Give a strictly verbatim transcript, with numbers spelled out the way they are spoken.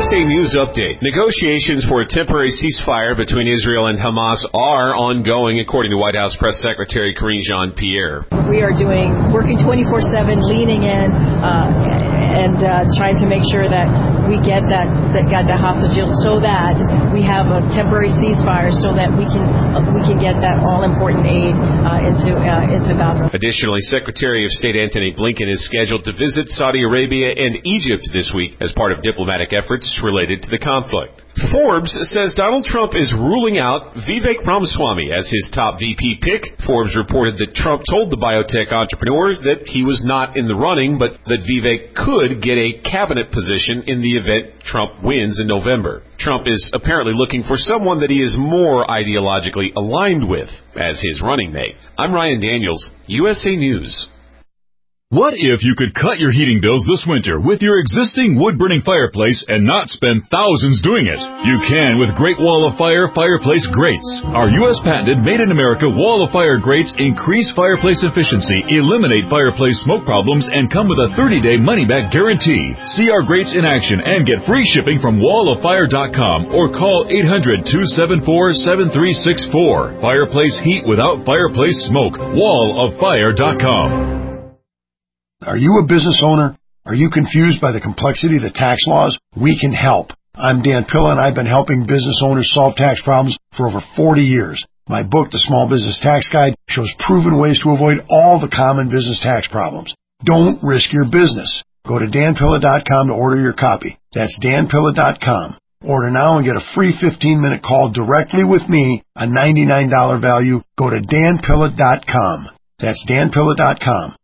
S A News Update. Negotiations for a temporary ceasefire between Israel and Hamas are ongoing, according to White House Press Secretary Karine Jean-Pierre. We are doing, working twenty-four seven, leaning in, uh, and uh, trying to make sure that we get that, that got the hostages so that we have a temporary ceasefire so that we can uh, we can get that all-important aid uh, into uh, into Gaza. Additionally, Secretary of State Antony Blinken is scheduled to visit Saudi Arabia and Egypt this week as part of diplomatic efforts related to the conflict. Forbes says Donald Trump is ruling out Vivek Ramaswamy as his top V P pick. Forbes reported that Trump told the biotech entrepreneur that he was not in the running, but that Vivek could get a cabinet position in the event Trump wins in November. Trump is apparently looking for someone that he is more ideologically aligned with as his running mate. I'm Ryan Daniels, U S A News. What if you could cut your heating bills this winter with your existing wood-burning fireplace and not spend thousands doing it? You can with Great Wall of Fire Fireplace Grates. Our U S patented made-in-America Wall of Fire grates increase fireplace efficiency, eliminate fireplace smoke problems, and come with a thirty-day money-back guarantee. See our grates in action and get free shipping from wall of fire dot com or call eight hundred, two seven four, seven three six four. Fireplace heat without fireplace smoke. wall of fire dot com. Are you a business owner? Are you confused by the complexity of the tax laws? We can help. I'm Dan Pilla, and I've been helping business owners solve tax problems for over forty years. My book, The Small Business Tax Guide, shows proven ways to avoid all the common business tax problems. Don't risk your business. Go to dan pilla dot com to order your copy. That's dan pilla dot com. Order now and get a free fifteen-minute call directly with me, a ninety-nine dollars value. Go to dan pilla dot com. That's dan pilla dot com.